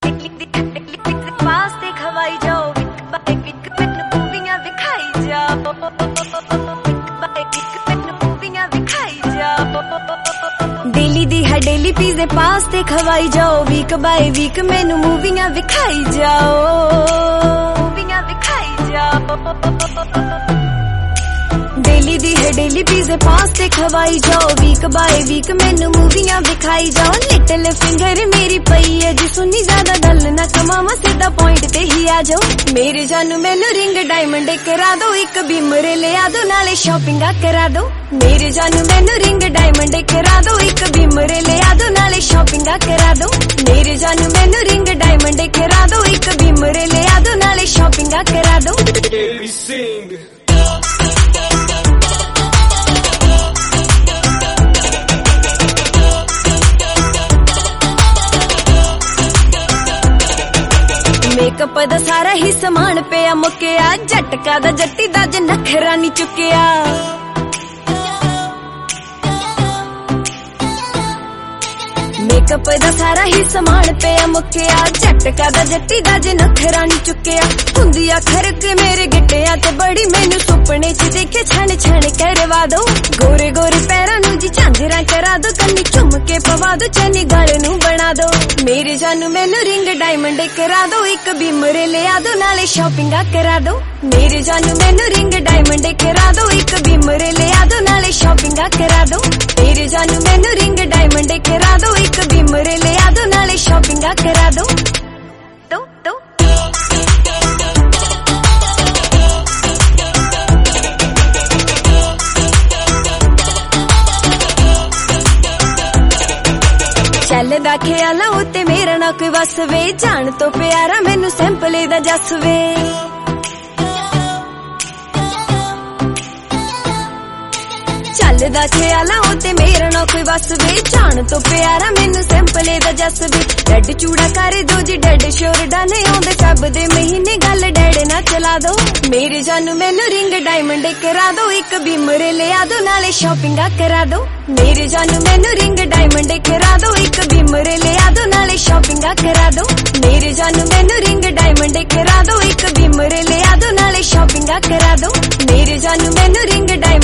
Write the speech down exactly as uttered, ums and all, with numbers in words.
ਵਾਸਤੇ ਖਵਾਈ ਜਾਓ ਇੱਕ ਮੈਨੂੰ ਮੂਵੀਆਂ ਦਿਖਾਈ ਜਾਓ ਮੈਨੂੰ ਮੂਵੀਆਂ ਦਿਖਾਈ ਜਾਓ ਡੇਲੀ ਦੀ ਹੈ ਡੇਲੀ ਪੀਜ਼ੇ ਪਾਸਤੇ ਖਵਾਈ ਜਾਓ ਵੀਕ ਬਾਏ ਵੀਕ ਮੈਨੂੰ ਮੂਵੀਆਂ ਦਿਖਾਈ ਜਾਓ ਮੂਵੀਆਂ ਦਿਖਾਈ ਜਾਓ ਡੇਲੀ ਦੀ ਹੈ ਡੇਲੀ ਪੀਜ਼ੇ ਪਾਸਤੇ ਖਵਾਈ ਜਾਓ ਵੀਕ ਬਾਏ ਵੀਕ ਮੈਨੂੰ ਮੂਵੀਆਂ ਵਿਖਾਈ ਜਾਓ ਲਿਟਲ ਫਿੰਗਰ ਮੇਰੀ ਪਈ ਹੈ ਜੀ ਸੁਣੀ ਜ਼ਿਆਦਾ ਗੱਲ ਨਾ ਕਮਾਵਾ ਸਿੱਧਾ ਪੁਆਇੰਟ ਤੇ ਹੀ ਆ ਜਾਓ ਮੇਰੇ ਜਾਨੂ ਮੈਨੂੰ ਰਿੰਗ ਡਾਇਮੰਡ ਕਰਾ ਦੋ ਇੱਕ ਬਿਮਰੇ ਲਿਆ ਦੋ ਨਾਲੇ ਸ਼ਾਪਿੰਗਾਂ ਕਰਾ ਦੋ ਮੇਰੇ ਜਾਨੂ ਮੈਨੂੰ ਰਿੰਗ ਡਾਇਮੰਡ ਕਰਾ ਦੋ ਇੱਕ ਬਿਮਰੇ ਲਿਆ ਦੋ ਨਾਲੇ ਸ਼ਾਪਿੰਗਾਂ ਕਰਾ ਦੋ ਮੇਰੇ ਜਾਨੂ ਮੈਨੂੰ ਰਿੰਗ ਡਾਇਮੰਡ ਕਰਾ ਦੋ ਇੱਕ ਬਿਮਰੇ ਲਿਆ ਦੋ ਨਾਲੇ ਸ਼ਾਪਿੰਗਾਂ ਕਰਾ ਦੋ ਮੇਕਅਪ ਦਾ ਸਾਰਾ ਹੀ ਸਮਾਨ ਪਿਆ ਮੁੱਕਿਆ ਝਟਕਾ ਦਾ ਜੱਟੀ ਦਾ ਜ ਨਖਰਾ ਨਹੀਂ ਚੁੱਕਿਆ ਮੇਕਅਪ ਦਾ ਸਾਰਾ ਹੀ ਸਮਾਨ ਪਿਆ ਮੁੱਕਿਆ ਝਟਕਾ ਦਾ ਜੱਟੀ ਦਾ ਜ ਨਖਰਾ ਨਹੀਂ ਚੁੱਕਿਆ ਹੁੰਦੀ ਆ ਖਰਕ ਮੇਰੇ ਗਿੱਟਿਆਂ ਤੇ ਬੜੀ ਮੈਨੂੰ ਸੁਪਨੇ ਚ ਦੇਖੇ ਛਣ ਛਣ ਕਰਵਾ ਦੋ ਗੋਰੇ ਗੋਰੇ ਪੈਰਾਂ ਨੂੰ ਜੀ ਝਾਂਜਰਾਂ ਕਰਾ ਦੋ ਕੰਨੀ ਝੁੰਮ ਕੇ ਪਵਾ ਦੋ ਚੰਨੀ ਗਲ ਨੂੰ ਬਣਾ ਦੋ ਮੇਰੇ ਜਾਨੂ ਮੈਨੂੰ ਰਿੰਗ ਡਾਇਮੰਡ ਕਰਾ ਦੋ ਇੱਕ ਬਿਮਰੇ ਲਿਆ ਦੋ ਨਾਲੇ ਸ਼ਾਪਿੰਗਾਂ ਕਰਾ ਦੋ ਮੇਰੇ ਜਾਨੂ ਮੈਨੂੰ ਰਿੰਗ ਡਾਇਮੰਡ ਕਰਾ ਦੋ ਇੱਕ ਬਿਮਰੇ ਲਿਆ ਦੋ ਨਾਲੇ ਸ਼ਾਪਿੰਗਾਂ ਕਰਾ ਦੋ ਮੇਰੇ ਜਾਨੂ ਮੈਨੂੰ ਰਿੰਗ ਡਾਇਮੰਡ ਕਰਾ ਦੋ ਇੱਕ ਬਿਮਰੇ ਲਿਆ ਦੋ ਨਾਲੇ ਸ਼ਾਪਿੰਗਾਂ ਕਰਾ ਦੋ ਦੋ ਦੋ ਚੱਲਦਾ ਖਿਆਲਾਂ ਉੱਤੇ ਮੇਰਾ ਨਾ ਕੋਈ ਵਸ ਵੇ ਜਾਣ ਤੋਂ ਪਿਆਰਾ ਮੈਨੂੰ ਸੈਂਪਲੇ ਦਾ ਜੱਸ ਵੇ ਚੱਲਦਾ ਖਿਆਲਾਂ ਉੱਤੇ ਮੇਰਾ ਨਾ ਕੋਈ ਵਸ ਵੇ ਜਾਣ ਤੋਂ ਪਿਆਰਾ ਮੈਨੂੰ ਸੈਂਪਲੇ ਦਾ ਜੱਸ ਵੇ ਡੱਡ ਚੂੜਾ ਕਰ ਦੋ ਜੀ ਡੱਡ ਸ਼ੋਰ ਡਾਨੇ ਆਉਂਦੇ ਸਭ ਦੇ ਮਹੀਨੇ ਗੱਲ ਡੈਡ ਨਾ ਚਲਾ ਦੋ ਮੇਰੇ ਜਾਨੂ ਮੈਨੂੰ ਰਿੰਗ ਡਾਇਮੰਡ ਕਰਾ ਦੋ ਇੱਕ ਬਿਮਰੇ ਲਿਆ ਦੋ ਨਾਲੇ ਸ਼ਾਪਿੰਗਾਂ ਕਰਾ ਦੋ ਮੇਰੇ ਜਾਨੂ ਮੈਨੂੰ ਰਿੰਗ ਡਾਇਮੰਡ ਕਰਾ ਦੋ ਇੱਕ ਬਿਮਰੇ ਲਿਆ ਦੋ ਨਾਲੇ ਸ਼ਾਪਿੰਗਾਂ ਕਰਾ ਦੋ ਮੇਰੇ ਜਾਨੂ ਮੈਨੂੰ ਰਿੰਗ ਡਾਇਮੰਡ ਕਰਾ ਦੋ ਇੱਕ ਬਿਮਰੇ ਲਿਆ ਦੋ ਨਾਲੇ ਸ਼ਾਪਿੰਗਾਂ ਕਰਾ ਦੋ ਮੇਰੇ ਜਾਨੂ ਮੈਨੂੰ ਰਿੰਗ